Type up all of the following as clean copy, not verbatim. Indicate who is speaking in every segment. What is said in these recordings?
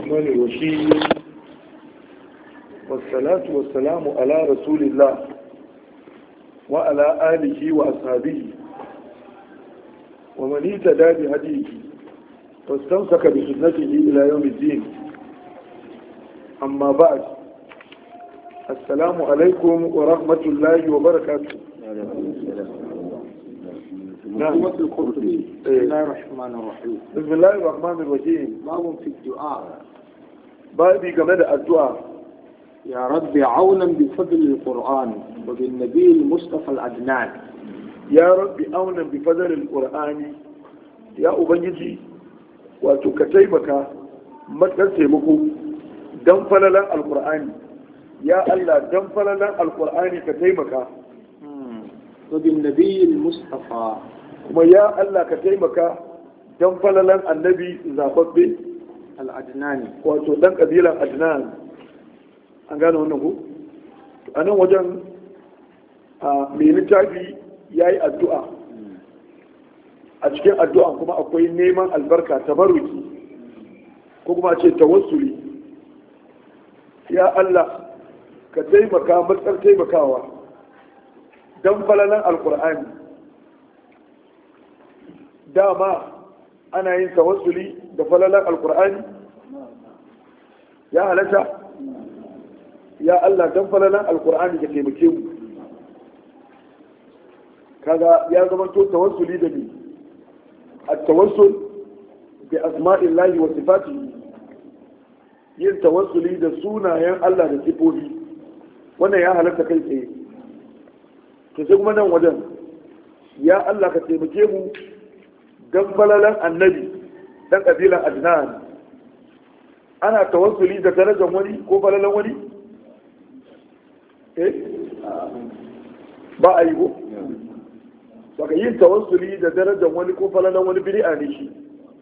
Speaker 1: الرحمن الرحيم والصلاة والسلام على رسول الله وعلى آله وأصحابه ومن اهتدى بهديه واستمسك بسنته إلى يوم الدين. أما بعد، السلام عليكم ورحمة الله وبركاته.
Speaker 2: نعم. بسم الله الرحمن الرحيم.
Speaker 1: بسم الله الرحمن الرحيم.
Speaker 2: باب في الدعاء.
Speaker 1: بابي جمد الدعاء.
Speaker 2: يا رب عونا بفضل القرآن وبالنبي المصطفى العدنان.
Speaker 1: يا رب عونا بفضل القرآن. يا أبنجي وتكتيبك متكتيبك دم فللا القرآن. يا الله دم فللا القرآن كتيبك.
Speaker 2: وبالنبي المصطفى.
Speaker 1: kuma ya Allah ka taimaka don falalan annabi zababbe
Speaker 2: al-adnani,
Speaker 1: wato dan kabilan adnan. An gane wannan ku a nan wajen mai littafi ya yi addu'a. A cikin addu'a kuma akwai neman albarka tabarruki ko kuma ce tawassuli. Ya Allah ka taimaka matsar taimakawa don falalan alkur'ani. Dama ana yin tawassuli da falalan alkur'ani ya halatta. Ya Allah dan falalan alkur'ani ka taimake mu. Kaga ya zama to tawassuli da ni at-tawassul bi asma'illahi wa sifatihi, yin tawassuli da sunayen Allah da sifofi, wannan ya halatta kai tsaye. To sai kuma nan wajen ya Allah ka taimake mu dan falalan annabi dan kabilan adnan. Ana tawassuli da darajar wani ko falalan wani ba a yi ko saka yin tawassuli da darajar wani ko falalan wani bid'a ne shi.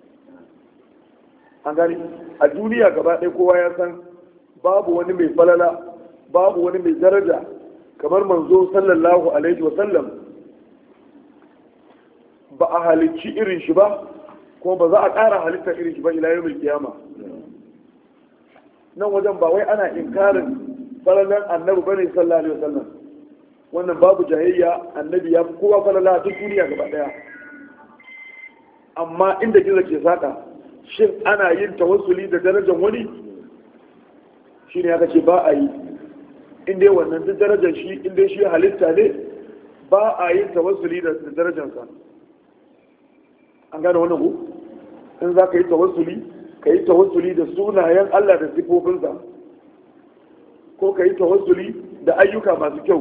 Speaker 1: An gani a duniya gaba ɗaya kowa ya san babu wani mai falala, babu wani mai daraja kamar manzo sallallahu alaihi wa sallam. Ba a halicci irin shi ba kuma ba za a ƙara halittar irin shi ba ila yawmil kiyama. Nan wajen ba wai ana inkarin falalan annabi bane sallallahu alaihi wasallam. Wannan babu jayayya, annabi ya fi kowa falala duk duniya gaba daya. Amma inda kiza ke saka, shin ana yin tawassuli da darajar wani? Shine aka ce ba a yi. In dai wannan duk darajar shi, in dai shi halitta ne, ba a yin tawassuli da darajarsa. An gane wannan ku? In za ka yi tawassuli, ka yi tawassuli da sunayen Allah da sifofinsa, ko ka yi tawassuli da ayyuka masu kyau.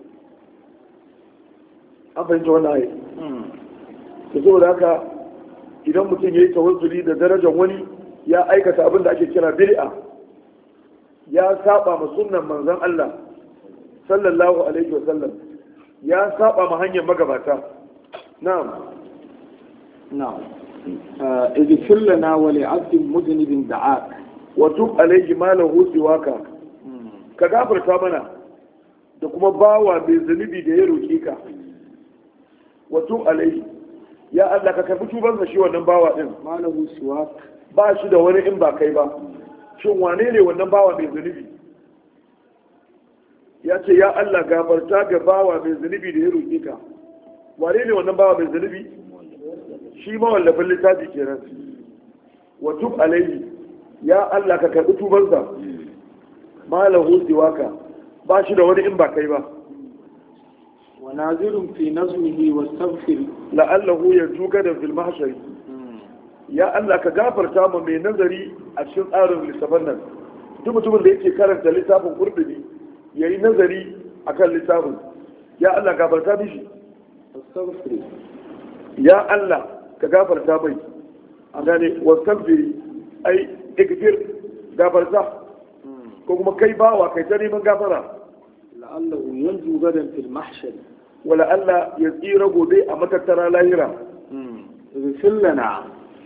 Speaker 1: An fahimta wannan ayi. Da saboda haka idan mutum ya yi tawassuli da darajar wani, ya aikata abin da ake kira bid'a, ya saba ma sunnan manzon Allah sallallahu alaihi wasallam, ya saba ma hanyar magabata. Na'am.
Speaker 2: نعم. اغفر لنا ولعبد مذنب دعاك
Speaker 1: وتب عليه ما له سواك. ka gafarta mana da kuma bawa mai zunubi da ya roƙe ka. Wato alai, ya Allah ka karbi tubansa shi wannan bawa din.
Speaker 2: malahu siwak,
Speaker 1: ba shi da wani in ba kai ba. Shin wane ne wannan bawa mai zunubi? Ya ce ya Allah gafarta ga bawa mai zunubi da ya roƙe ka. Wane ne wannan bawa mai zunubi? Shi mawallafin littafi kenan. Wato alai, ya Allah ka karbi tubansa. malahu siwaka, ba shi da wani in ba kai ba.
Speaker 2: wa nazirun fi nazmihi wastaghfir
Speaker 1: la'allahu yarjuka da fil mahshari. Ya Allah ka gafarta mu mai nazari a cikin tsarin littafin nan. Duk mutumin da yake karanta littafin Qur'ani yayi nazari akan littafin, ya Allah gafarta mishi.
Speaker 2: wastaghfir,
Speaker 1: ya Allah ka gafarta mai. A gane wastaghfir ai ikfir, gafarta. Ko kuma kai bawa kai ta neman gafara.
Speaker 2: la'allahu yanju gadan fil mahshar,
Speaker 1: wala Allah ya tsira gobe a matattara lahira.
Speaker 2: اغفر لنا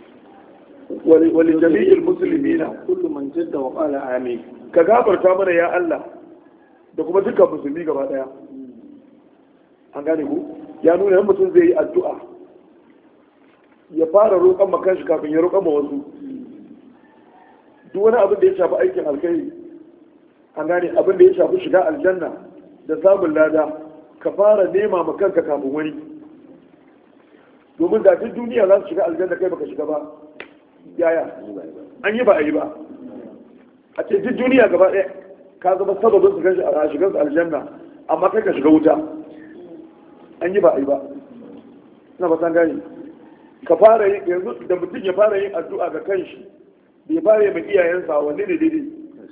Speaker 1: ولجميع المسلمين
Speaker 2: كل من جد وقال آمين.
Speaker 1: ka gafarta mana ya Allah da kuma dukkan musulmi gaba daya. An gane ku ya nuna yan mutum zai yi addu'a ya fara roƙon makanshi kafin ya roƙon ma wasu. duk wani abin da ya shafi aikin alkhairi an gane abin da ya shafi shiga aljanna da samun lada ka fara nema ma kanka kafin wani, domin da duk duniya za su shiga aljanna kai baka shiga ba yaya an yi ba a yi ba. A ce duk duniya gaba ɗaya ka zama sababin su shigar su aljanna amma kai ka shiga wuta, an yi ba a yi ba. na ba san gani ka fara yin yanzu da mutum ya fara yin addu'a ga kanshi bai fara yi mai iyayensa wanne ne daidai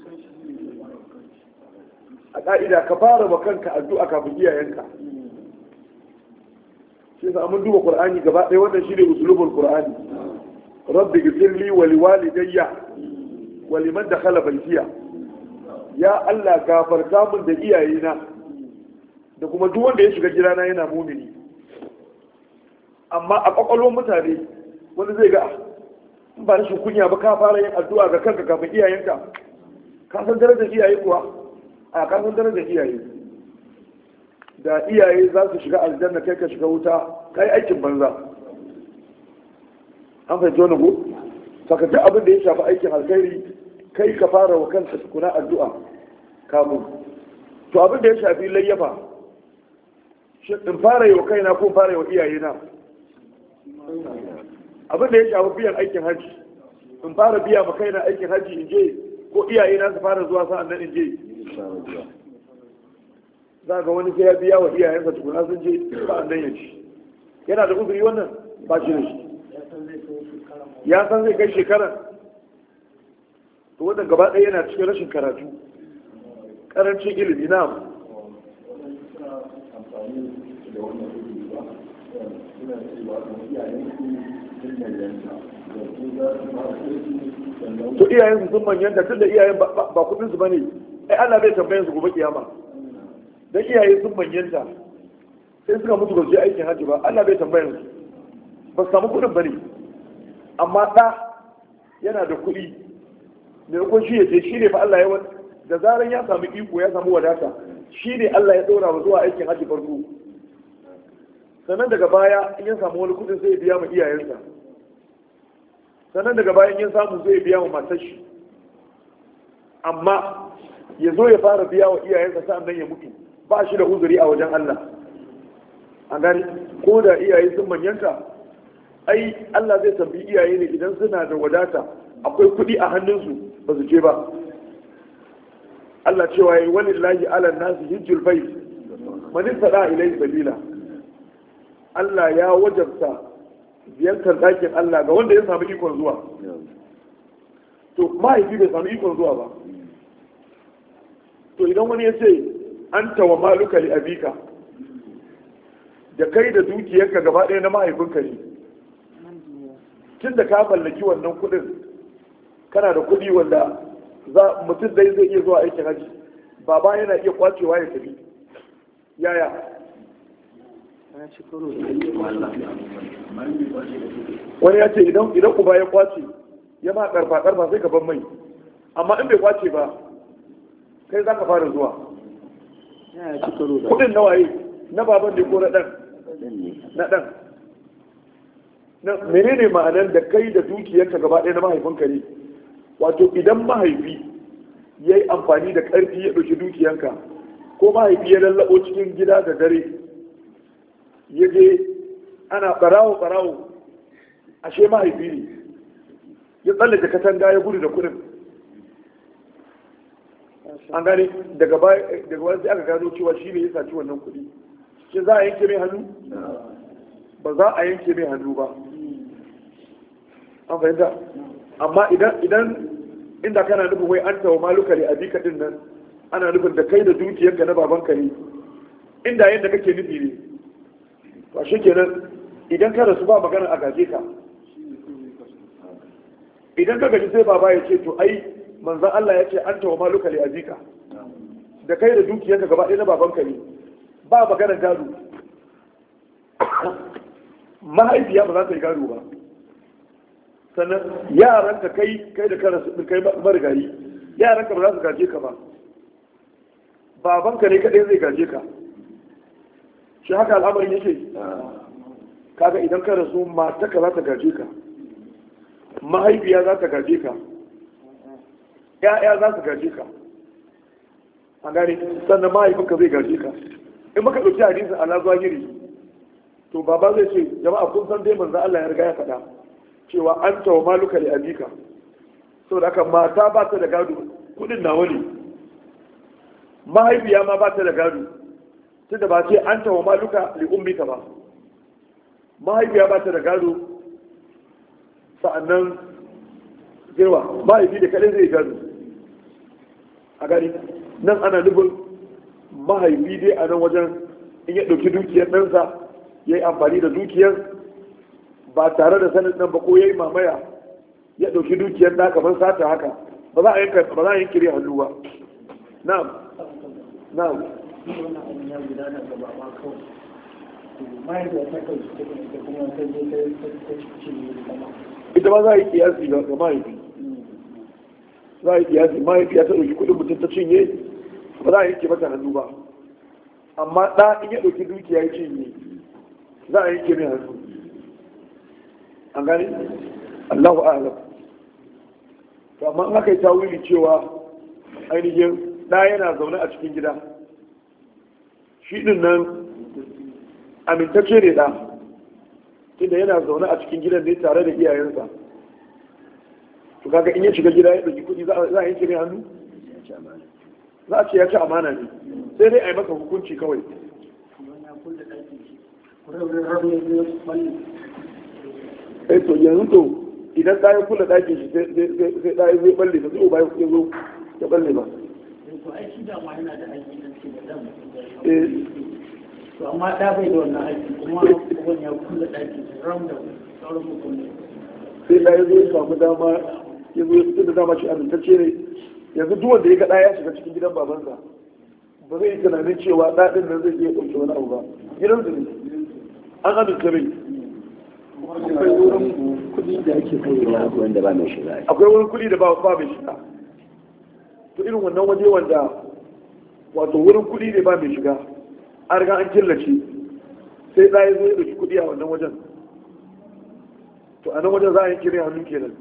Speaker 1: a ka'ida ka fara ma kanka addu'a kafin iyayenka. shi yasa mun duba qur'ani gaba ɗaya wannan shine usulubul qur'ani rabbi ghfirli wa liwalidayya wa liman dakhala baytiya ya Allah gafarta mun da iyayena da kuma duk wanda ya shiga gidana yana mumini. amma a kwakwalwar mutane wani zai ga in ba rashin kunya ba ka fara yin addu'a ga kanka kafin iyayenka. ka san darajar iyaye kuwa a ka san darajar iyaye. da iyaye za su shiga aljanna kai ka shiga wuta kai aikin banza. an fahimci wani ko sakaci abin da ya shafi aikin alkhairi kai ka fara wa kanka tukuna addu'a kamun. to abin da ya shafi layyafa in fara yi wa kaina ko fara yi wa iyayena. abin da ya shafi biyan aikin hajji in fara biya ma kaina aikin hajji in je ko iyayena su fara zuwa sa'an nan in je. za ga wani sai ya biya wa iyayensa tukuna sun je sa'an nan ya ci. yana da uzuri wannan ba shi da shi. ya san zai kai shekaran to wannan gaba ɗaya yana cikin rashin karatu ƙarancin ilimi na to iyayen su sun manyanta tun da iyayen ba kudin su bane ai Allah bai tambayen su gobe kiyama dan iyaye sun manyanta sai suka mutu ba su je aikin hajji ba Allah bai tambayen su ba su samu kudin bane. amma ɗa yana da kuɗi maimakon shi ya ce shi ne fa Allah ya wani da zaran ya samu iko ya samu wadata shi ne Allah ya ɗora wa zuwa aikin hajji farko sannan daga baya in ya samu wani kuɗin zai biya ma iyayensa sannan daga baya in ya samu zai biya ma matar shi amma ya zo ya fara biya wa iyayensa sa'an nan ya mutu ba shi da uzuri a wajen Allah. an gani ko da iyaye sun manyanta ai Allah zai tambayi iyaye ne idan suna da wadata akwai kuɗi a hannunsu ba su je ba. Allah cewa yi walillahi ala nasi hijjul bait man istada ilayhi sabila. Allah ya wajabta ziyartar ɗakin Allah ga wanda ya samu ikon zuwa. to mahaifi bai samu ikon zuwa ba. to idan wani ya ce anta wa maluka li abika da kai da dukiyarka gaba ɗaya na mahaifinka ne. tun da ka mallaki wannan kudin kana da kudi wanda mutum dai zai iya zuwa aikin haji baba yana iya kwacewa ya tafi yaya wani ya ce idan uba ya kwace ya ma karfa sai ka ban mai amma in bai kwace ba kai za ka fara zuwa. kudin nawaye na baban ne ko na dan menene ma'anar da kai da dukiyarka gaba ɗaya na mahaifinka ne. wato idan mahaifi ya yi amfani da ƙarfi ya ɗauki dukiyanka ko mahaifi ya lallabo cikin gida da dare ya je ana ɓarawo ashe mahaifi ne ya tsallake katanga ya gudu da kuɗin. an gane daga wani sai aka gano cewa shi ne ya saci wannan kuɗi. shi za a yanke mai hannu ba za a yanke mai hannu ba. an fahimta amma idan inda kana nufin wai an tawa maluka ne a bika din nan ana nufin da kai da dukiyarka na babanka ne inda yadda kake nufi ne to shi kenan idan ka rasu ba magana a gaje ka. idan ka gaji sai baba ya ce to ai manzan Allah ya ce an tawa maluka ne a bika da kai da dukiyarka gaba ɗaya na babanka ne ba magana gado. mahaifiya ba za ta yi gado ba. sannan yaranka kai da kai marigayi yaranka ba za su gaje ka ba babanka ne kadai zai gaje ka. shi haka al'amarin yake. kaga idan ka rasu mataka za ta gaje ka mahaifiya za ta gaje ka ƴaƴa za su gaje ka a gane sannan mahaifinka zai gaje ka in maka ɗauki hadisin ala zahiri to baba zai ce jama'a kun san dai manzo Allah ya riga ya faɗa cewa an tawa maluka li abika saboda haka mata ba ta da gado kudin nawa ne mahaifiya ma ba ta da gado tunda ba ce an tawa maluka li ummika ba mahaifiya ba ta da gado sa'annan girma mahaifi da kadai zai gado a gani nan ana nufin mahaifi dai a nan wajen in ya ɗauki dukiyar ɗansa ya yi amfani da dukiyar ba tare da sanin nan ba ko ya yi mamaya ya ɗauki dukiyar ɗa kamar sata haka ba za a yi kiri hannu ba na'am na'am ita ba za a yi kiyasi ga mahaifi za a yi kiyasi mahaifi ya ta ɗauki kuɗin mutum ta cinye ba za a yanke mata hannu ba amma ɗa in ya ɗauki dukiya ya cinye za a yanke mai hannu an gani Allahu a'lam to amma in aka yi tawili cewa ainihin ɗa yana zaune a cikin gida shi ɗin nan amintacce ne ɗa tunda yana zaune a cikin gidan ne tare da iyayensa to kaga in ya shiga gida ya ɗauki kuɗi za a yanke mai hannu za a ce ya ci amana ne sai dai a yi masa hukunci kawai to yanzu to idan ɗaya kula ɗakin shi sai ɗaya zai balle ba zai ba ya zo ya balle ba
Speaker 3: to ai shi da ma yana da aiki nan ce da dan to amma da bai da wannan aiki kuma wani ya kula ɗakin shi ram da sauran mutum
Speaker 1: sai ɗaya zai samu dama ya zo ya fito da dama shi amintacce ne yanzu duk wanda ya ga ɗaya ya shiga cikin gidan babansa ba zai yi tunanin cewa ɗaɗin nan zai iya ɗauke wani abu ba gidan su ne an amince mai
Speaker 2: akwai wurin kuɗi da ake kaiwa wanda ba mai shiga
Speaker 1: akwai wurin kuɗi da ba mai shiga to irin wannan waje wanda wato wurin kuɗi ne ba mai shiga an riga an killace sai ɗaya zo ya ɗauki kuɗi a wannan wajen to a nan wajen za a yi kire hannu kenan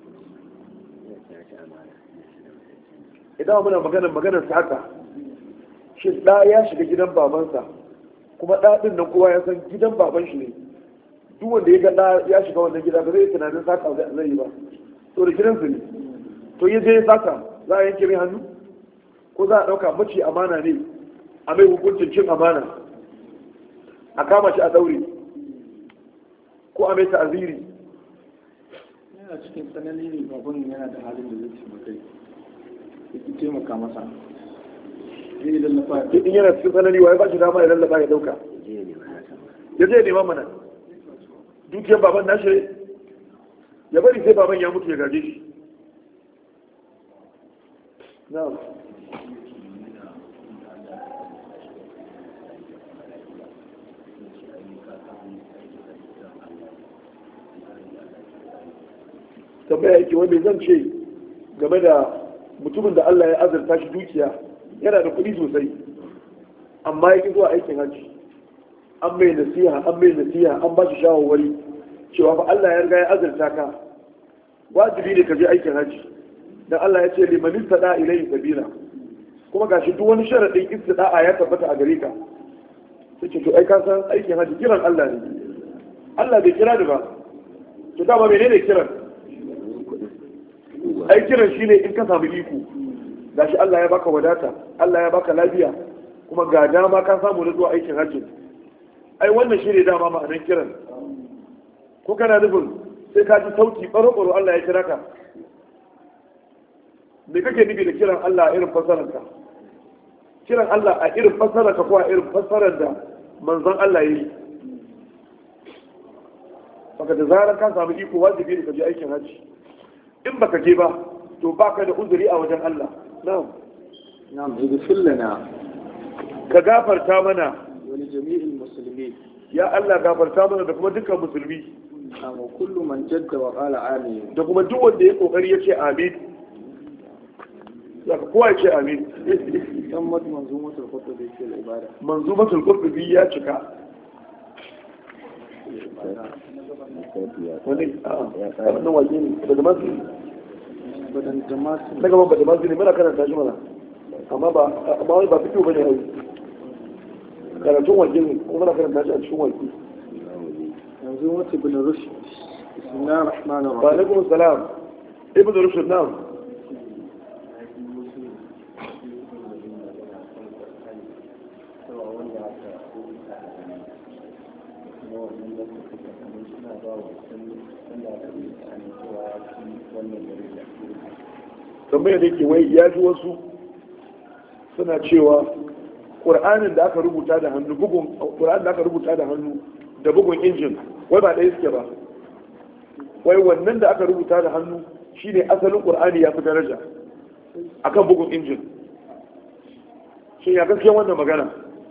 Speaker 1: idan muna maganar haka shi ɗa ya shiga gidan babansa kuma ɗa ɗin nan kowa ya san gidan baban shi ne duk wanda ya ga ɗa ya shiga wannan gida ba zai tunanin saka zai yi ba to da gidansu ne to ya je ya saka za a yanke mai hannu ko za a ɗauka mace amana ne a mai hukuncin cin amana a kama shi a ɗaure ko a mai ta'aziri
Speaker 2: yana cikin tsanani ne babban yana da halin da zai taimaka ya taimaka masa zai lallafa
Speaker 1: in yana cikin tsanani wa ya ba shi dama ya lallafa ya ɗauka ya je nema mana dukiyar baban nashi ya bari sai baban ya mutu ya gaje shi na'am tambaya yake wanda zan ce game da mutumin da Allah ya azurta shi dukiya yana da kuɗi sosai amma ya zuwa aikin hajji an mai nasiha an ba shi shawarwari cewa fa Allah ya riga ya azurta ka wajibi ne ka je aikin hajji dan Allah ya ce liman istada ilayhi sabila kuma gashi duk wani sharadin istida'a ya tabbata a gare ka sai ce to ai ka san aikin hajji kiran Allah ne Allah bai kira ni ba to dama menene kiran ai kiran shine in ka samu iko gashi Allah ya baka wadata Allah ya baka lafiya kuma ga dama ka samu na zuwa aikin hajji ai wannan shine dama ma'anar kiran ko kana nufin sai ka ji sauti baro-baro Allah ya kira ka me kake nufi da kiran Allah a irin fassararka kiran Allah a irin fassararka ko a irin fassarar da manzon Allah ya yi baka da zarar ka samu iko wajibi ne ka je aikin hajji in baka je ba to baka da uzuri a wajen Allah
Speaker 2: na'am ighfir lana
Speaker 1: ka gafarta mana
Speaker 2: wani jami'in musulmi
Speaker 1: ya Allah gafarta mana da kuma dukkan musulmi
Speaker 2: wa kullu man jadda wa qala amin
Speaker 1: da kuma duk wanda ya kokari ya ce amin zaka kowa ya ce amin
Speaker 2: dan manzumatul qurtubi ke ibada
Speaker 1: manzumatul qurtubi ya cika wani a wannan waje ne daga masu na gaban ba da masu ne muna karanta shi mana amma wani ba fito bane yau karatun wanke ne kuma muna karanta shi a cikin wanke
Speaker 2: yanzu wata ibn rushd bismillahir rahmanir rahim
Speaker 1: wa alaikum salam ibn rushd na'am tambayar da yake wai ya ji wasu suna cewa ƙur'anin da aka rubuta da hannu da bugun injin wai ba ɗaya suke ba wai wannan da aka rubuta da hannu shine asalin ƙur'ani ya fi daraja akan bugun injin shi ya gaskiya wannan magana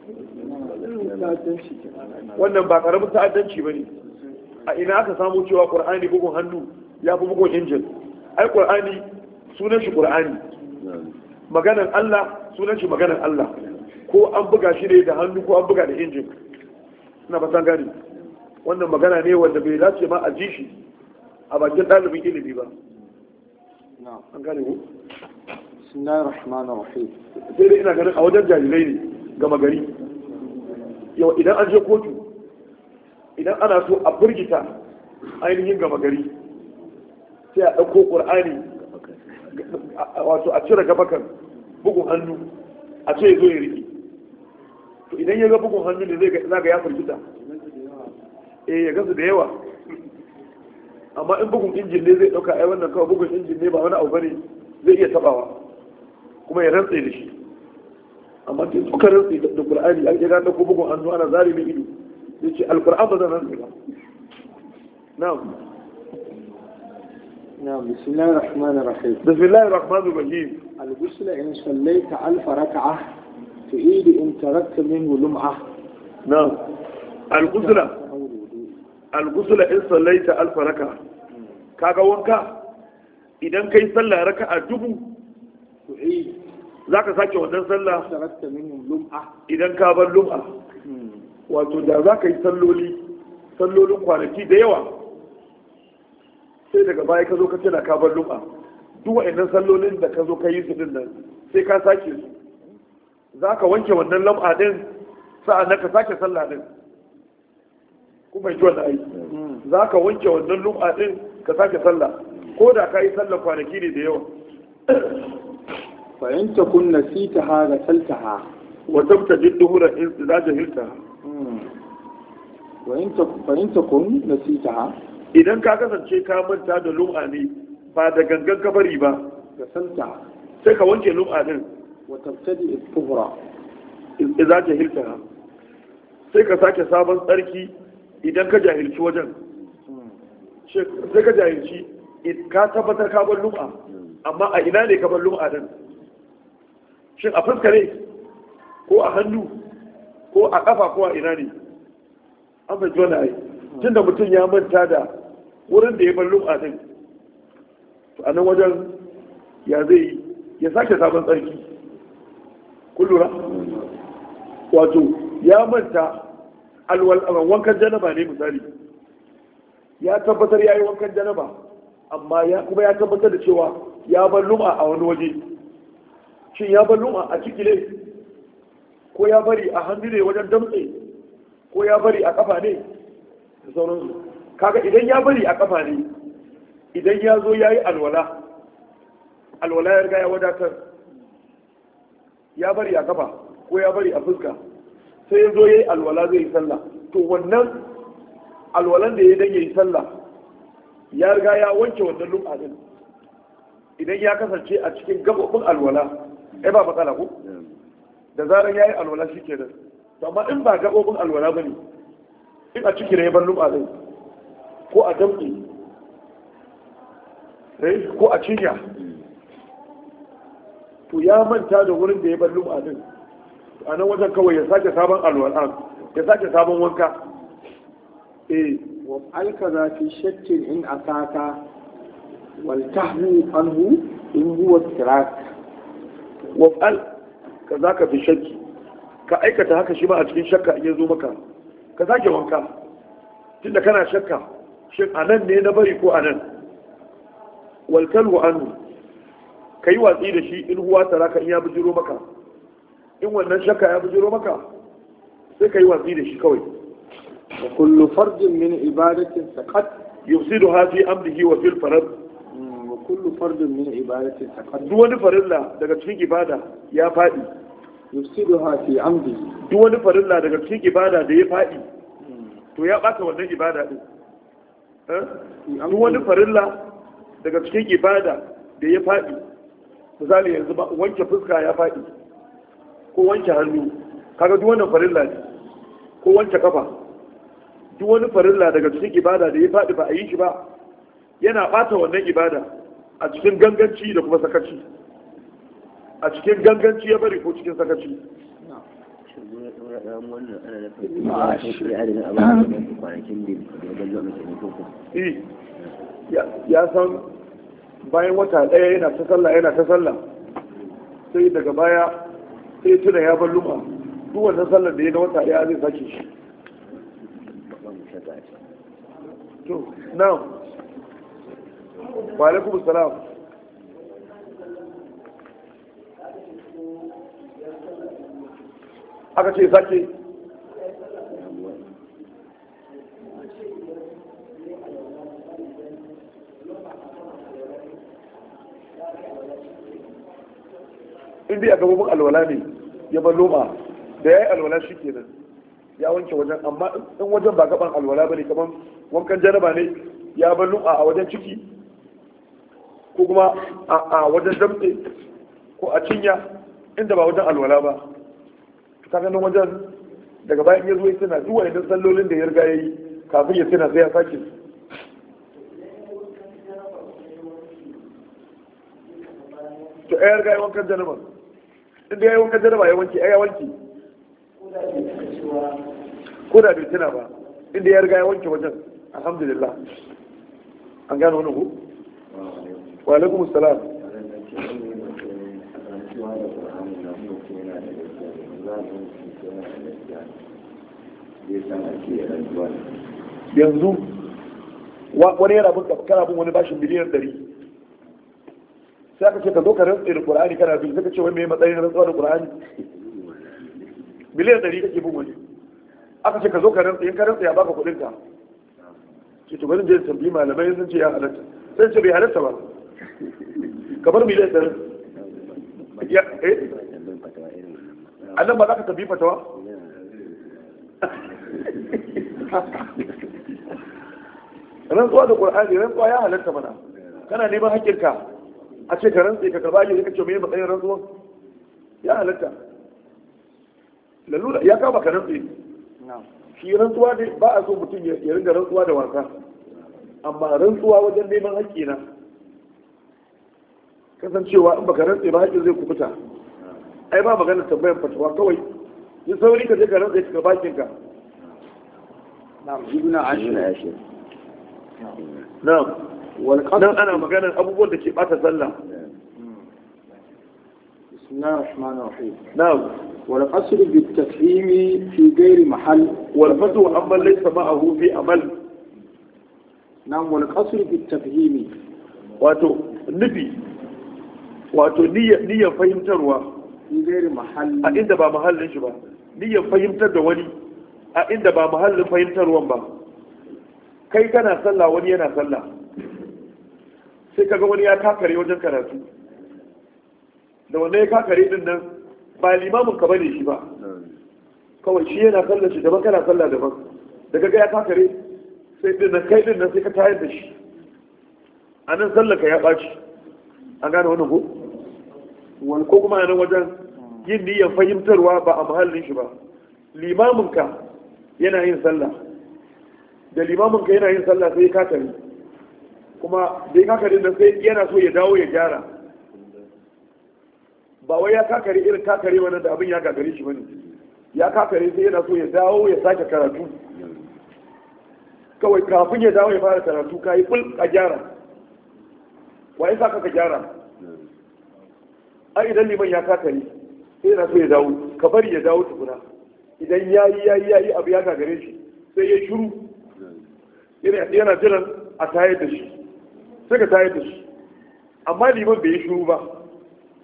Speaker 1: wannan ba ƙaramin ta'addanci ba ne a ina aka samu cewa ƙur'ani bugun hannu ya fi bugun injin ai ƙur'ani sunan shi ƙur'ani maganan Allah sunan shi maganan Allah ko an buga shi ne da hannu ko an buga da injin ina ba san gani wannan magana ne wanda bai dace ma a ji shi a bakin ɗalibin ilimi ba an gane ku
Speaker 2: bismillahir rahmanir rahim
Speaker 1: sai dai ina ganin a wajen jahilai ne gama gari yau idan an je kotu idan ana so a burgita ainihin gama gari sai a ɗauko ƙur'ani wato a cire gabakan bugun hannu a ce ya zo ya riƙe to idan ya ga bugun hannu ne zai ga ya firgita ya gasu da yawa amma in bugun injin ne zai ɗauka ai wannan kawai bugun injin ne ba wani abu bane zai iya tabawa kuma ya rantse da shi amma in suka rantse da Qur'ani an ga ko bugun hannu ana zari mai ido zai ce alquran ba zan rantse ba na'am
Speaker 2: نعم بسم الله الرحمن الرحيم
Speaker 1: بسم الله الرحمن الرحيم
Speaker 2: الغسل إن صليت 1000 ركعة تعيد إن تركت منه لمعة
Speaker 1: نعم الغسل إن صليت 1000 ركعة كاغا وانكا idan kai sallah raka'a dubu
Speaker 2: تعيد
Speaker 1: zaka sake wannan sallah
Speaker 2: تركت منه لمعة
Speaker 1: idan ka bar lum'a wato da zaka yi sallolin kwanaki da yawa sai daga baya ka zo ka tana ka bar lum'a duk wa'annan sallolin da ka zo ka yi su din nan sai ka sake su za ka wanke wannan lum'a din sa'an nan ka sake sallah din ku bai ji wannan aiki za ka wanke wannan lum'a din ka sake sallah ko da ka yi sallah kwanaki ne da yawa
Speaker 2: fa in takun nasitaha ghasaltaha
Speaker 1: wa tabtajid duhura in idza jahiltaha
Speaker 2: wa in takun nasitaha
Speaker 1: idan ka kasance ka manta da lum'a ne ba da gangan kabari ba
Speaker 2: ghasalta
Speaker 1: sai ka wanke lum'a din
Speaker 2: wa tabtadi al-tuhra
Speaker 1: idza jahiltaha sai ka sake sabon tsarki idan ka jahilci wajen sai ka jahilci ka tabbatar ka bar lum'a amma a ina ne ka bar lum'a din shin a fuska ne ko a hannu ko a kafa ko a ina ne an bai jona ai tunda mutum ya manta da wurin da ya bar lum'a din to a nan wajen ya zai ya sake sabon tsarki kun lura wato ya manta wankan janaba ne misali ya tabbatar ya yi wankan janaba amma kuma ya tabbatar da cewa ya bar lum'a a wani waje shin ya bar lum'a a ciki ne ko ya bari a hannu ne wajen damtse ko ya bari a kafa ne da sauransu kaga idan ya bari a kafa ne idan ya zo ya yi alwala ya riga ya wadatar ya bari a kafa ko ya bari a fuska sai ya zo ya yi alwala zai yi sallah to wannan alwalan da ya dan ya yi sallah ya riga ya wanke wannan lum'a din idan ya kasance a cikin gabobin alwala ai ba matsala ko da zarar ya yi alwala shi ke nan amma in ba gabobin alwala ba ne in a ciki ne ya bar lum'a din ko a damɗe ko a cinya to ya manta da wurin da ya bar lum'a din a nan wajen kawai ya sake sabon alwala ya sake sabon wanka
Speaker 2: wa alkaza fi shakkin in ataka wal tahwu anhu in huwa tirak
Speaker 1: wa al kaza ka fi shakki ka aikata haka shi ma a cikin shakka in ya zo maka ka sake wanka tunda kana shakka shin anan ne na bari ko anan wal kalwu anhu ka yi watsi da shi in huwa taraka in ya bujiro maka, in wannan shakka ya bujiro maka sai ka yi watsi da shi kawai.
Speaker 2: wa kullu fardin min ibadatin saqat
Speaker 1: yufsiduha fi amrihi wa fil farad.
Speaker 2: wa kullu fardin min ibadatin saqat
Speaker 1: duk wani farilla daga cikin ibada ya faɗi.
Speaker 2: yufsiduha fi amri
Speaker 1: duk wani farilla daga cikin ibada da ya faɗi to ya ɓata wannan ibada din. duk wani farilla daga cikin ibada da ya faɗi, misali yanzu ba wanke fuska ya faɗi ko wanke hannu, kaga duk wannan farilla ne, ko wanke kafa, duk wani farilla daga cikin ibada da ya faɗi ba a yi shi ba yana ɓata wannan ibada a cikin ganganci da kuma sakaci. A cikin ganganci ya bari ko cikin sakaci. Ya san bayan wata ɗaya yana ta sallah sai daga baya sai tuna ya bar luma, duk wannan sallar da ya na wata ɗaya zai sake shi. To now wa alaikum salam. Aka ce sake inda ya gababin alwala ne ya bar loma, da ya yi alwala shi kenan ya wanke wajen, amma in wajen ba gaban alwala ba ne, kamar wankan jaraba ne ya bar loma a wajen ciki ko kuma a wajen damtse ko a cinya inda ba wajen alwala ba, kaga nan wajen daga bayan ya zo ya tuna duk wani sallolin da ya riga ya yi kafin ya tuna sai ya sake. To ya riga ya wankan janaba, inda ya yi wankan janaba ya wanke ya wanke ko da bai tuna ba, inda ya riga ya wanke wajen, alhamdulillah. An gano wani ku? Wa alaikum salam. Yanzu wani yana bin kana bin wani bashin miliyan 100, sai aka ce ka zo ka rantsa da Qur'ani kana bin, sai ka ce wai mai matsayin rantsuwa da Qur'ani? Miliyan 100 kake bin wani, aka ce ka zo ka rantsa, in ka rantsa ya baka kuɗin ka. Ce to bari je tambayi malamai sun ce ya halatta, sai ce bai halatta ba, kamar miliyan 100 ya annan ba za ka tambayi fatawa? Rantsuwa da Qur'ani, rantsuwa ya halatta mana, kana neman haƙƙinka a ce ka rantsa ka karba ne, ka ce mai matsayin rantsuwa ya halatta. Lalura ya kama ka rantsa, shi rantsuwa ne ba a so mutum ya ringa rantsuwa da wasa, amma rantsuwa wajen neman haƙƙina kasancewa in baka rantsa ba haƙƙin zai kubuta. Ai ba maganar tambayar fatawa, kawai yi sauri ka je ka rantsa ka bakinka.
Speaker 2: ibn ashir
Speaker 1: na'am nan ana maganar abubuwan da ke bata sallah.
Speaker 2: bismillahir rahmanir rahim.
Speaker 1: na'am
Speaker 2: wal qasr bit tafhim fi ghairi mahall
Speaker 1: wal fatu amma laysa ma'ahu fi amal.
Speaker 2: na'am wal qasr bit tafhim
Speaker 1: wato nufi, wato niyyar fahimtarwa
Speaker 2: fi ghairi mahall
Speaker 1: a inda ba mahallin shi ba, niyyar fahimtar da wani a inda ba mahallin fahimtarwan ba. Kai kana sallah, wani yana sallah, sai kaga wani ya kakare wajen karatu, da wanda ya kakare din nan ba limamin ka bane shi ba, kawai shi yana sallah shi daban, kana sallah daban, da kaga ya kakare sai din nan kai din nan sai ka tayar da shi, a nan sallah ka ya ɓaci. An gane wannan ko? Wani ko kuma a nan wajen yin niyyar fahimtarwa ba a mahallin shi ba. Limaminka yana yin sallah, da limaminka yana yin sallah sai ya kakare, kuma da ya kakare da sai yana so ya dawo ya gyara, ba wai ya kakare irin kakare wannan da abin ya gagare shi bane, ya kakare sai yana so ya dawo ya sake karatu, kawai kafin ya dawo ya fara karatu ka yi ful a gyara. Wa ya saka ka gyara? Ai idan liman ya kakare sai yana so ya dawo, ka bari ya dawo tukuna, idan ya yi abu ya gagare shi sai ya shiru yana jiran a tayar da shi, sai ka tayar da shi. Amma liman bai yi shiru ba,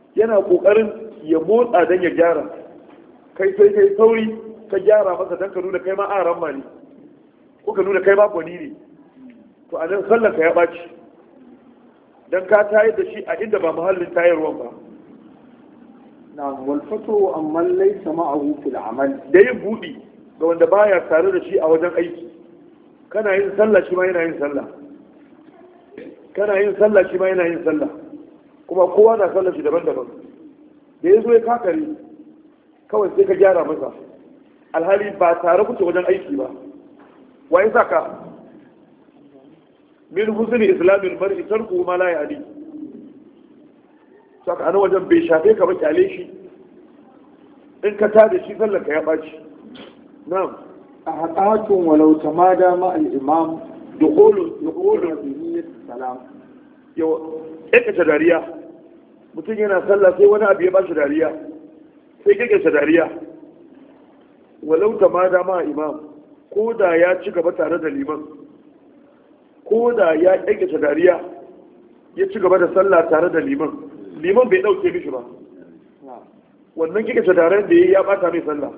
Speaker 1: yana kokarin ya motsa dan ya gyara, kai sai kai sauri ka gyara masa dan ka nuna kai ma aran ma ne ko ka nuna kai ma gwani ne, to a nan sallar ka ya ɓaci dan ka tayar da shi a inda ba muhallin tayarwan ba.
Speaker 2: na walfato amma laysa ma'ahu fil amal,
Speaker 1: da yin budi ga wanda baya tare da shi a wajen aiki, kana yin sallah shi ma yana yin sallah, kana yin sallah shi ma yana yin sallah, kuma kowa na sallar shi daban-daban. Da ya zo ya kakare kawai sai ka gyara masa, alhali ba tare kuke wajen aiki ba. wa ya saka min husni islamil mar'i tarku ma la ya'ni, saka ana wajen bai shafe ka ba, kyale shi, in ka tada shi sallar ka ya baci. na'am
Speaker 2: a haƙatun walau tamada ma al-imam
Speaker 1: dukhulun
Speaker 2: bihi salam.
Speaker 1: yau ƙirƙirta dariya, mutum yana sallah sai wani abu ya ba shi dariya, sai ƙirƙirta dariya, walau ta ma dama imam, ko da ya ci gaba tare da liman, ko da ya ƙirƙirta dariya ya ci gaba da sallah tare da liman, liman bai ɗauke mishi ba, wannan ƙirƙirta dariyar da ya ɓata mai sallah.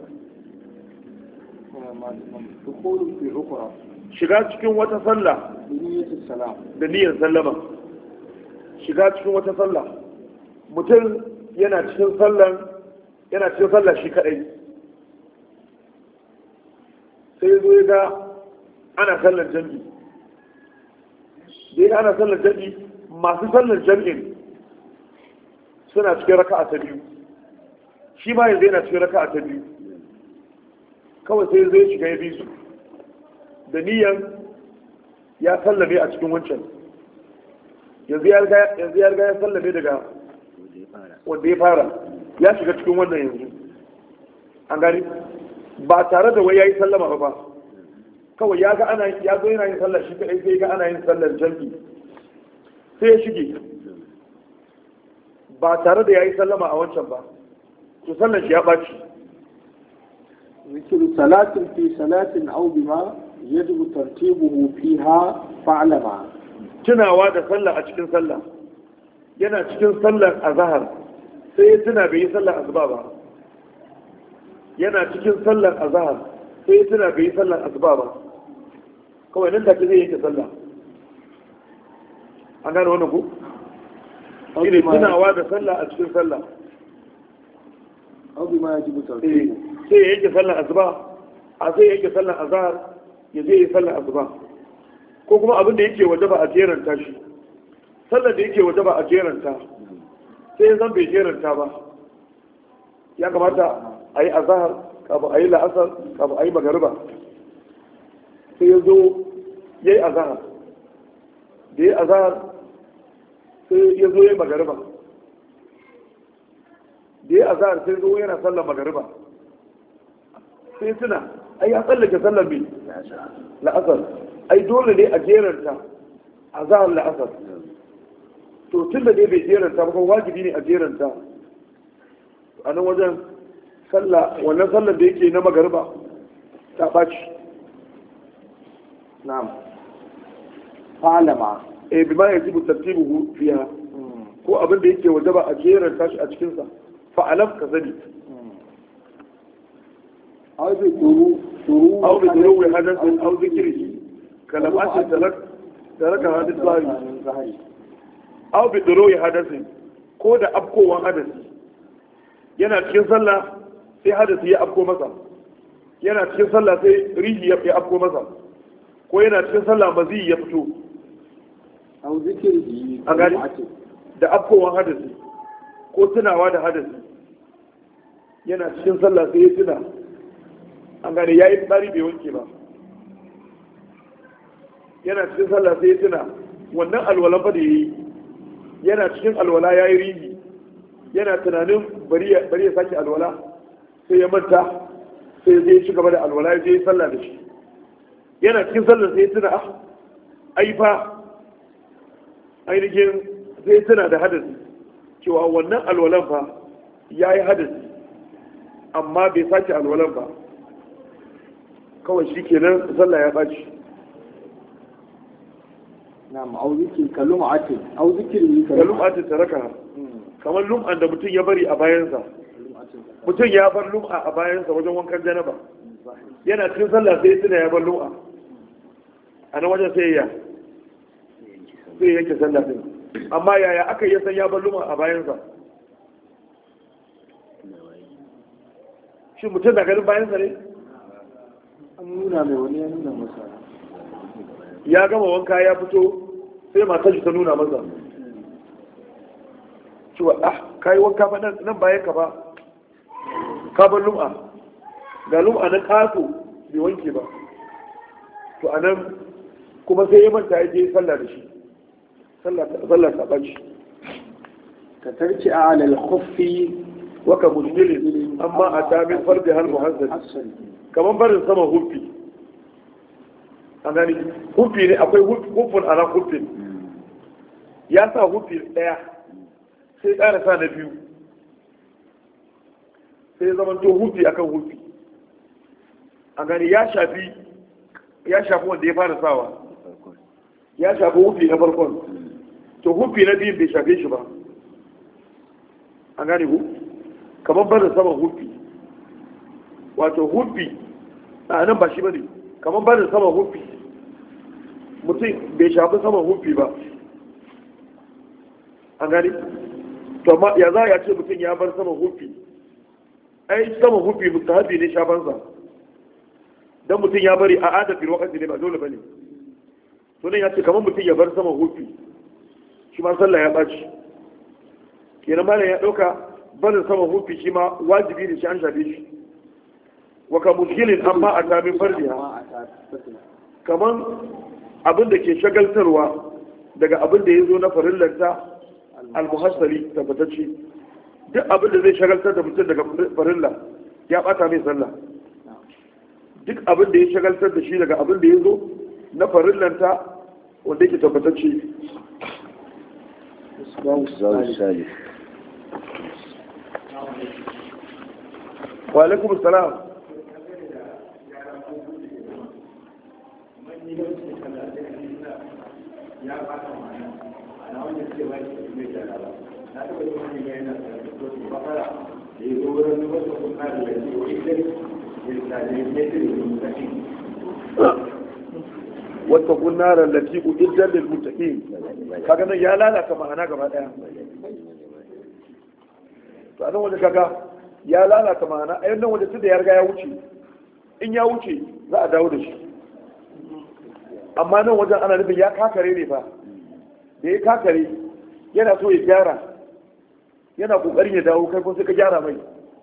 Speaker 1: Shiga cikin wata sallah da niyyar sallama, shiga cikin wata sallah, mutum yana cikin sallah shi kadai, sai zo ya ga ana sallar jami'i, da ya ana sallar jami'i, masu sallar jami'in suna cikin raka'a ta biyu, shi ma yanzu yana cikin raka'a ta biyu, kawai sai zai shiga ya bi su da niyyar ya sallame a cikin wancan, yanzu ya riga ya sallame daga wanda ya fara, ya shiga cikin wannan yanzu, an gani ba tare da wai ya yi sallama ba, kawai ya ga ana ya zo yana yin sallar shi kadai, sai ga ana yin sallar jami'i sai ya shige ba tare da ya yi sallama a wancan ba, to sallar shi ya ɓaci.
Speaker 2: مثل صلاة في صلاة أو بما يجب ترتيبه فيها فعل ما.
Speaker 1: tunawa da sallah a cikin sallah, yana cikin sallar azhar sai ya tuna bai yi sallar asuba ba, yana cikin sallar azhar sai ya tuna bai yi sallar asuba ba, kawai nan take zai yanke sallah. an gane wannan ko shi ne tunawa da sallah a cikin sallah.
Speaker 2: أو بما يجب ترتيبه.
Speaker 1: sai ya yanke sallar asuba, a sai ya yanke sallar azhar ya je ya sallar asuba, ko kuma abin da yake wajaba a jeranta shi, sallar da yake wajaba a jeranta sai ya zan bai jeranta ba, ya kamata a yi azhar kafin a yi la'asar kafin a yi magariba, sai ya zo ya yi azhar, da ya yi azhar sai ya zo ya yi magariba, da ya azhar sai zo yana sallar magariba, sai tuna ai ya tsallake sallar mai la'asar, ai dole ne a jeranta azhar la'asar, to tun da dai bai jeranta ba kuma wajibi ne a jeranta, a nan wajen sallah, wannan sallar da yake na magariba ta ɓaci.
Speaker 2: na'am fa'alama
Speaker 1: bima yajibu tartibuhu fiha, ko abin da yake wajaba a jeranta shi a cikin sa, fa'alam ka sani.
Speaker 2: أو بشروع
Speaker 1: أو بدلو حدث أو ذكره كلمات ترك حدث ظاهري، أو بدلو حدث ko da afkowan hadasi, yana cikin sallah sai hadasi ya afko masa, yana cikin sallah sai rihi ya afko masa, ko yana cikin sallah mazi ya fito, a gani da afkowan hadasi ko tunawa da hadasi, yana cikin sallah sai ya tuna, an gane ya yi tsari bai wanke ba, yana cikin sallah sai ya tuna wannan alwalan fa da ya yi, yana cikin alwala ya yi rihi, yana tunanin bari ya sake alwala, sai ya manta, sai ya ci gaba da alwala ya je sallah da shi, yana cikin sallah sai ya tuna ai fa ainihin sai ya tuna da hadasi, cewa wannan alwalan fa ya yi hadasi amma bai sake alwalan ba, kawai shi kenan sallah ya ɓaci.
Speaker 2: na'am au zikir kalum'atin au zikiri
Speaker 1: kalum'atin taraka kamar lum'an da mutum ya bari a bayansa, mutum ya bar lum'a a bayansa wajen wankan janaba, yana cikin sallah sai tuna ya bar lum'a a nan wajen sai yanke sallah din. Amma yaya aka yi san ya bar lum'a a bayansa? shi mutum na ganin bayansa ne?
Speaker 2: an nuna mai wani ya nuna masa,
Speaker 1: ya gama wanka ya fito sai matar shi ta nuna masa cewa ka yi wanka fa nan bayan ka ba, ka bar lum'a, ga lum'a na kato bai wanke ba. To a nan kuma sai ya manta ya je sallah da shi, sallah ta ɓaci.
Speaker 2: ka tarci a alal khuffi
Speaker 1: waka mujmilin amma a tamin farji har muhazzari, kamar barin sama hufi. an gani hufi ne, akwai hufin ala hufin, ya sa hufi ɗaya sai ƙara sa na biyu, sai ya zama to hufi akan hufi. an gani ya shafi wanda ya fara sawa, ya shafi hufi na farkon, to hufi na biyun bai shafe shi ba. an gani ku kamar barin saman hufi, wato hufi a nan ba shi ba ne, kamar barin saman hufi, mutum bai shafi saman hufi ba. an gani to amma ya za ya ce mutum ya bar saman hufi? ai saman hufi mustahabi ne shafansa, dan mutum ya bari a adafin wakati ne, ba dole ba ne. to nan ya ce kamar mutum ya bar saman hufi, shi ma sallah ya ɓaci. kenan malam ya ɗauka barin saman hufi shi ma wajibi ne, shi an shafe shi. waka mushkilin amma a tamin fardiha, kamar abin da ke shagaltarwa daga abin da ya zo na farillanta al-muhassali tabbatacce. duk abin da zai shagaltar da mutum daga farilla ya bata mai sallah. duk abin da ya shagaltar da shi daga abin da ya zo na farillanta wanda yake tabbatacce. wa alaikum salam. wata kunnarar lati uiddat lil muttaqin, kaga nan ya lalata ma'ana gaba daya. to anan wanda kaga ya lalata ma'ana, a nan wanda tunda ya riga ya wuce, in ya wuce za a dawo da shi. amma nan wajen ana nufin ya kakare ne fa, da ya kakare yana so ya gyara, yana kokarin ya dawo, kai kuma sai ka gyara mai,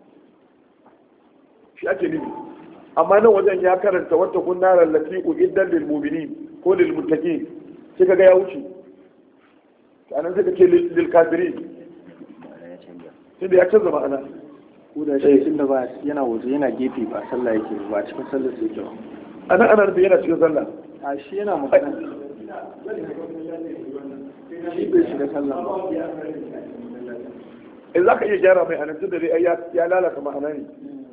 Speaker 1: shi ake nufi. amma nan wajen ya karanta wata kunnarar lati uiddat lil mu'minin ko lil muttaqin, sai kaga ya wuce, anan sai kace lil kafirin, tunda ya canza ma'ana.
Speaker 2: ko da shi tunda ba yana waje, yana gefe, ba sallah yake ba, cikin sallah sai ke ba.
Speaker 1: ana nufin yana cikin sallah,
Speaker 2: a shi yana magana, shi bai shiga sallah ba.
Speaker 1: in za ka iya gyara mai anan tunda dai ya lalata ma'ana ne.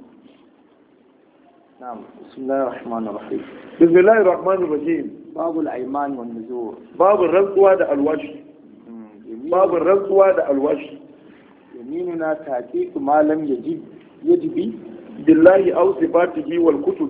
Speaker 2: نعم. بسم الله الرحمن الرحيم.
Speaker 1: بسم الله الرحمن الرحيم.
Speaker 2: باب الأيمان والنذور.
Speaker 1: باب الرزق ده الوجه. باب الرزق ده الوجه.
Speaker 2: يميننا تحقيق ما لم يجب
Speaker 1: بالله أو صفاته والكتب.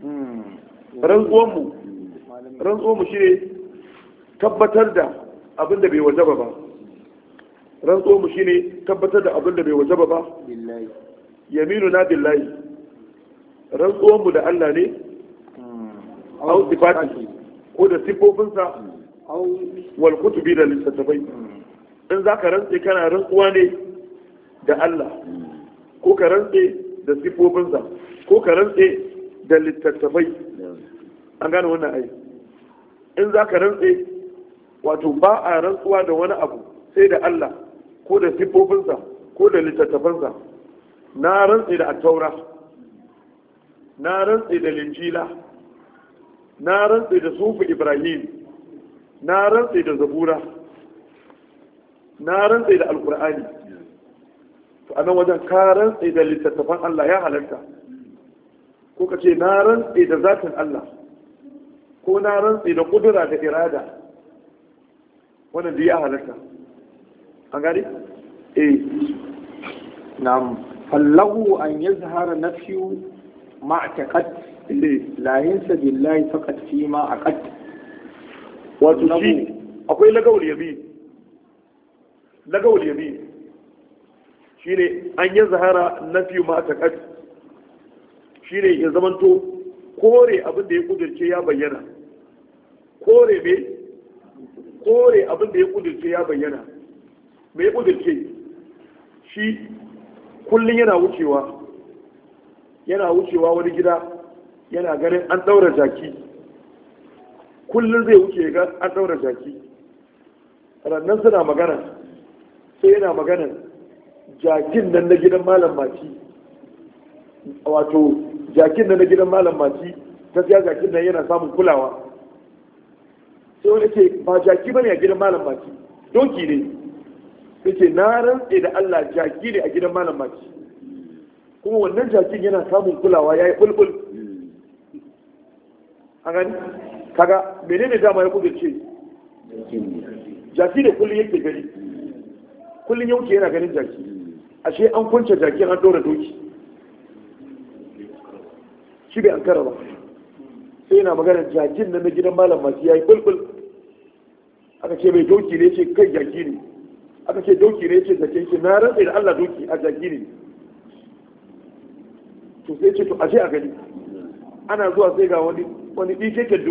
Speaker 1: rantsuwanmu shi ne tabbatar da abin da bai wajaba ba. rantsuwanmu shi ne tabbatar da abin da bai wajaba ba. yaminuna billahi, rantsuwanmu da Allah ne, au sifati ko da sifofinsa, wal kutubi da littattafai. in za ka rantse kana rantsuwa ne da Allah, ko ka rantse da sifofinsa, ko ka rantse da littattafai. an gane wannan ai. in za ka rantse, wato ba a rantsuwa da wani abu sai da Allah, ko da sifofinsa, ko da littattafansa. na rantse da attaura, na rantse da linjila, na rantse da sufi ibrahim, na rantse da zabura, na rantse da alkur'ani. to anan wajen ka rantse da littattafan Allah ya halarta, ko ka ce na rantse da zatin Allah, ko na rantse da kudura da irada, wannan da ya halarta. an gani
Speaker 2: نعم فالله أن يظهر نفي ما اعتقد لا ينسى بالله فقط فيما عقد.
Speaker 1: وتشي akwai lagawul yamin shine an yi zahara nafi ma taqad shine ya zamanto kore abin da ya kudirce ya bayyana, kore abin da ya kudirce ya bayyana. me ya kudirce shi kullum yana wucewa wani gida yana ganin an daura jaki, kullum zai wuce ga an daura jaki. rannan suna magana sai yana magana jakin nan na gidan malam mati, wato jakin nan na gidan malam mati gaskiya jakin nan yana samun kulawa. sai wani ce ba jaki bane a gidan malam mati, doki ne. sai ce na rantse da Allah jaki ne a gidan malam mati, kuma wannan jakin yana samun kulawa ya yi bulbul. a gani kaga menene dama ya kudurce jaki ne kullum yake gani, kullum ya wuce yana ganin jaki, ashe an kunce jaki an ɗora doki, shi bai an kara ba. sai yana maganar jakin nan na gidan malam masu ya yi bulbul. aka ce mai doki ne ce kai jaki ne, aka ce doki ne ce jaki ce na rantsa da Allah doki a jaki ne. to sai ce to ashe a gani ana zuwa sai ga wani ɗikeken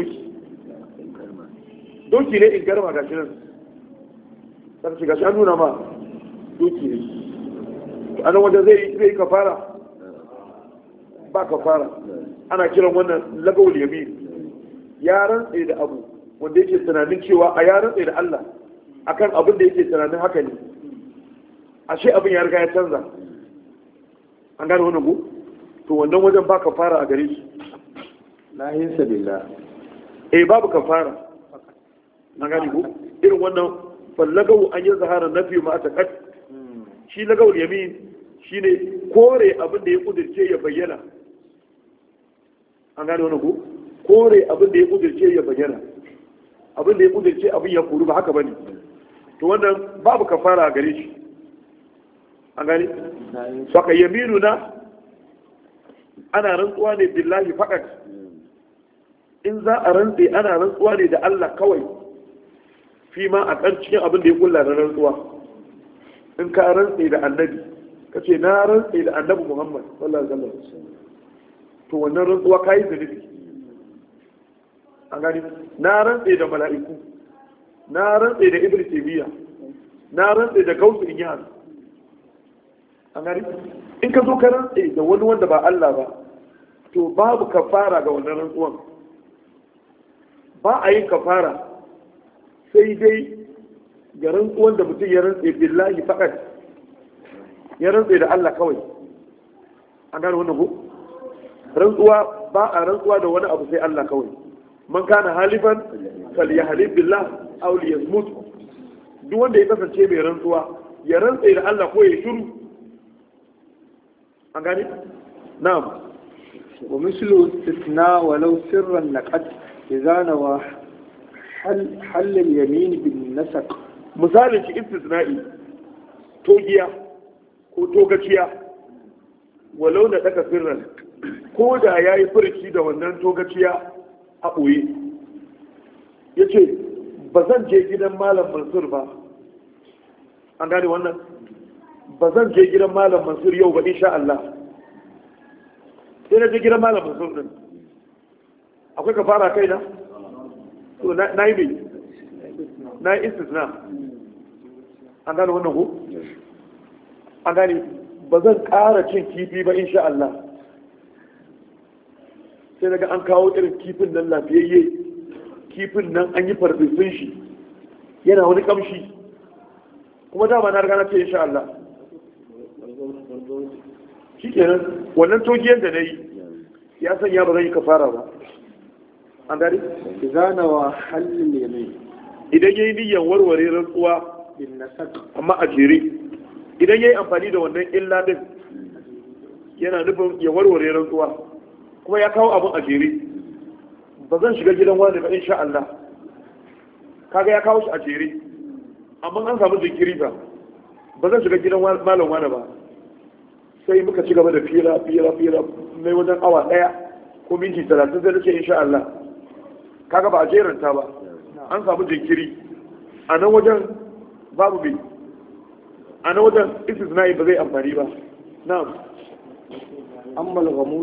Speaker 1: doki ne in garma gashi nan sai ce gashi an nuna ma doki ne. a nan wajen zai yi kafara ba kafara. ana kiran wannan lagawul yamin, ya rantsa da abu wanda yake tunanin cewa a ya rantsa da Allah akan abin da yake tunanin haka ne, ashe abin ya riga ya canza. an gane wannan ku to wannan wajen ba kafara a gare shi.
Speaker 2: la hinsa billah
Speaker 1: babu kafara. an gane ku irin wannan fallagawu an yi zahara nafi ma taqad. shi lagawul yamin shine kore abin da ya kudirce ya bayyana. an gane wannan ku kore abin da ya kudirce ya bayyana, abin da ya kudirce abin ya kuru ba haka bane, to wannan babu kafara a gare shi. an gane saka yaminu na ana rantsuwa ne billahi faqat. in za a rantse ana rantsuwa ne da Allah kawai, fi ma a kan cikin abin da ya kulla na rantsuwa. in ka rantse da annabi ka ce na rantse da annabi Muhammad sallallahu alaihi wasallam, to wannan rantsuwa kai zunubi. an gani na rantse da mala'iku, na rantse da ibnu taymiya, na rantse da gausu inyas. an gani in ka zo ka rantse da wani wanda ba Allah ba, to babu kafara ga wannan rantsuwan. ba a yin kafara sai dai ga rantsuwan da mutum ya rantse billahi faqat, ya rantse da Allah kawai. an gani wannan ko rantsuwa ba a rantsuwa da wani abu sai Allah kawai. man kana halifan falyahlif billah aw liyasmut. duk wanda ya kasance mai rantsuwa ya rantse da Allah ko ya shiru. an gani na'am.
Speaker 2: wa mislu istisna walau sirran naqat idza nawa hal al-yamin bin nasaq.
Speaker 1: misalin shi istisna'i togiya ko togaciya walau da daga sirran, ko da yayi furci da wannan togaciya a ɓoye. ya ce ba zan je gidan malam mansur ba. an gane wannan ba zan je gidan malam mansur yau ba insha Allah. sai na je gidan malam mansur din, akwai ka fara kai na to na yi mai na yi istisna. an gane wannan ko an gane ba zan ƙara cin kifi ba insha Allah. sai daga an kawo irin kifin nan lafiyayye, kifin nan an yi farfesun shi yana wani kamshi, kuma dama na riga na ce insha Allah. shi kenan wannan togiyar da na yi ya sanya ba zan yi kafara ba. an gari
Speaker 2: zana wa halin yamin
Speaker 1: idan ya yi niyyar warware rantsuwa amma a jere, idan ya yi amfani da wannan illa din yana nufin ya warware rantsuwa kuma ya kawo abin a jere. ba zan shiga gidan wani ba insha Allah, kaga ya kawo shi a jere, amma an samu jinkiri ba ba zan shiga gidan malam wani ba, sai muka ci gaba da fira mai wajen awa ɗaya ko minti 30 zai nace insha Allah, kaga ba a jeranta ba, an samu jinkiri a nan wajen, babu bi a nan wajen istisna'i ba zai amfani ba. na'am.
Speaker 2: amma al-ghamus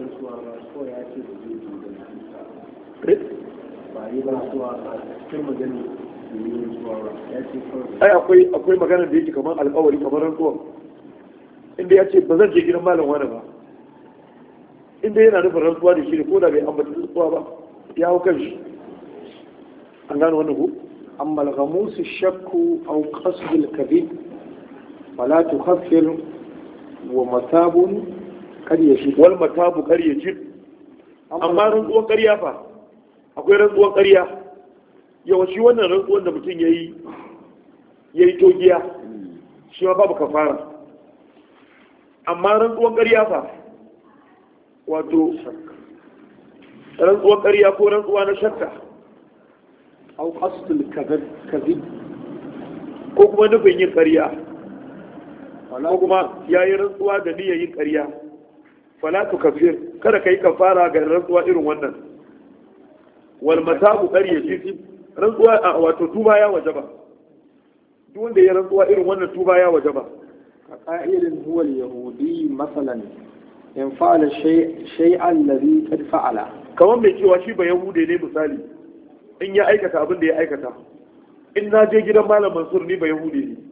Speaker 1: ai akwai maganar da yake kamar alƙawari kamar rantsuwa, inda ya ce ba zan je gidan malam wani ba, inda yana nufin rantsuwa da shi ne ko da bai ambata rantsuwa ba ya hau kan shi. an gano wannan ku.
Speaker 2: amma al-ghamus shakku aw qasd al-kadhib fala tukhaffir wa matabun kad yashib
Speaker 1: wal matabu kar yajib. amma rantsuwan ƙarya fa, akwai rantsuwan ƙarya, yawanci wannan rantsuwan da mutum ya yi togiya shi ma babu kafara. amma rantsuwan ƙarya fa, wato rantsuwan ƙarya ko rantsuwa na shakka
Speaker 2: aw qasdul kadhib
Speaker 1: ko kuma nufin yin ƙarya ko kuma ya yi rantsuwa da niyyar yin ƙarya, fala tukaffir, kada ka yi kafara ga rantsuwa irin wannan. wal matabu ƙarya ce rantsuwa wato tuba ya wajaba, duk wanda ya rantsuwa irin wannan tuba ya wajaba.
Speaker 2: ka qa'ilin huwa al-yahudi masalan in fa'ala shay'an ladhi qad fa'ala,
Speaker 1: kamar mai cewa shi ba yahude ne misali, in ya aikata abin da ya aikata, in na je gidan malam mansur ni ba yahude ne,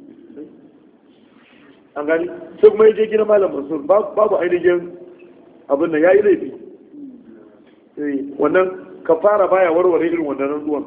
Speaker 1: an gani sai kuma ya je gidan malam mansur babu ainihin abin da ya yi laifi, wannan kafara baya warware irin wannan rantsuwan.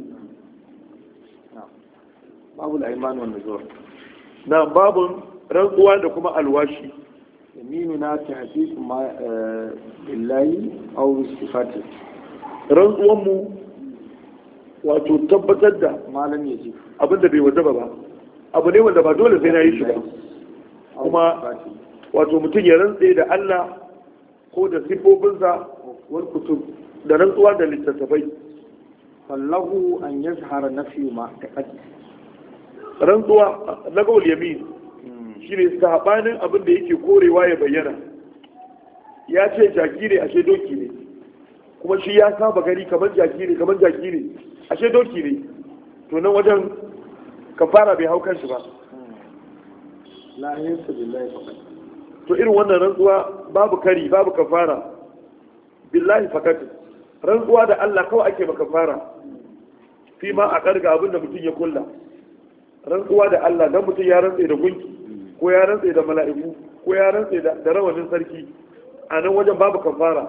Speaker 2: babu al-ayman wan nuzur.
Speaker 1: na babun rantsuwa da kuma alwashi.
Speaker 2: yaminuna tahqiq ma billahi aw sifati,
Speaker 1: rantsuwan mu wato tabbatar da
Speaker 2: malam yaji
Speaker 1: abin da bai wajaba ba, abu ne wanda ba dole sai na yi shi ba, kuma wato mutum ya rantse da Allah ko da sifofinsa wal kutub da rantsuwa da littattafai.
Speaker 2: fallahu an yazhara nafi ma taqaddi,
Speaker 1: rantsuwa lagawul yamin shine sabanin abin da yake korewa ya bayyana. ya ce jaki ne ashe doki ne, kuma shi ya saba gari kamar jaki ne ashe doki ne, to nan wajen kafara bai hau kanshi ba.
Speaker 2: la yansa billahi faqat,
Speaker 1: to irin wannan rantsuwa babu kari babu kafara. billahi faqat, rantsuwa da Allah kawai ake maka kafara. fi ma a karga abin da mutum ya kulla, rantsuwa da Allah dan mutum ya rantse da gunki ko ya rantse da mala'iku ko ya rantse da rawanin sarki, a nan wajen babu kafara.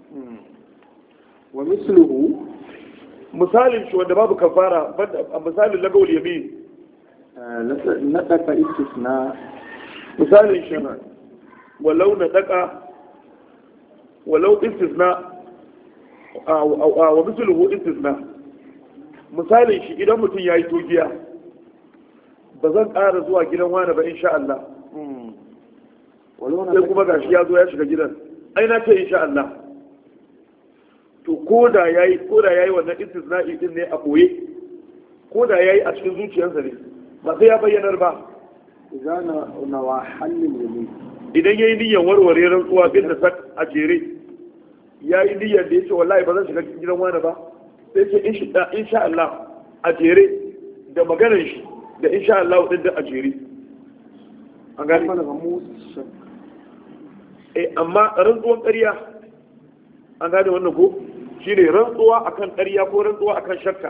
Speaker 2: wa misluhu,
Speaker 1: misalin shi wanda babu kafara a misalin lagawul yamin,
Speaker 2: nadaka istisna,
Speaker 1: misalin shi walau istisna wa misluhu istisna, misalin shi idan mutum ya yi togiya, ba zan ƙara zuwa gidan wani ba insha Allah, sai kuma gashi ya zo ya shiga gidan, ai na ce insha Allah, to ko da yayi wannan istisna'i din ne a koye, ko da yayi a cikin zuciyarsa ne ba sai ya bayyanar ba.
Speaker 2: idan na wa halin yamin,
Speaker 1: idan yayi niyyar warware rantsuwa bin da sak a jere, yayi niyyar da yace wallahi ba zan shiga gidan wani ba, sai ce insha Allah a jere da maganar shi da insha Allah din da a jere. an gani amma rantsuwan ƙarya an gane wannan ko shine rantsuwa akan ƙarya ko rantsuwa akan shakka,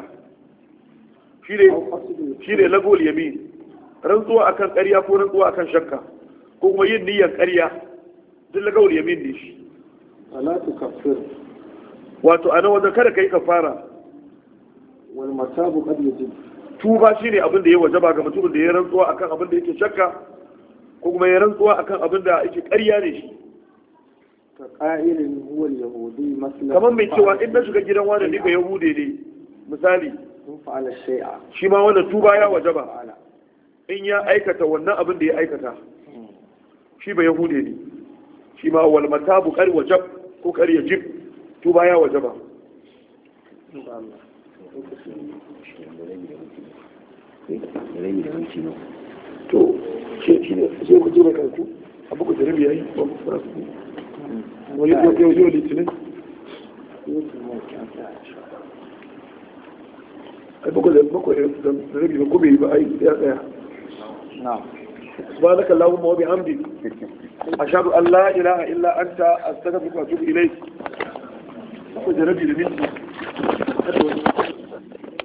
Speaker 1: shine lagol yamin, rantsuwa akan ƙarya ko rantsuwa akan shakka ko kuma yin niyyar ƙarya, duk lagol yamin ne shi.
Speaker 2: ala tukaffir,
Speaker 1: wato anan wajen kada kai kafara.
Speaker 2: wal matabu qad yajib,
Speaker 1: tuba shine abin da ya wajaba ga mutumin da ya rantsuwa akan abin da yake shakka ko kuma ya rantsuwa akan abin da yake ƙarya ne shi.
Speaker 2: ka qa'ilin huwa al-yahudi masalan,
Speaker 1: kamar mai cewa in na shiga gidan wani ni ba yahude ne misali,
Speaker 2: in fa'ala shay'a,
Speaker 1: shi ma wannan tuba ya wajaba in ya aikata wannan abin da ya aikata, shi ba yahude ne, shi ma wal matabu qad wajab ko qad yajib, tuba ya wajaba. to shi ne sai ku jira kanku abu ku jarabi yayi ba ku fara su wani yau litinin ai ba ku da jarabi ba ku bai ba ai ya tsaya سبحانك اللهم وبحمدك أشهد أن لا إله إلا أنت أستغفرك وأتوب إليك.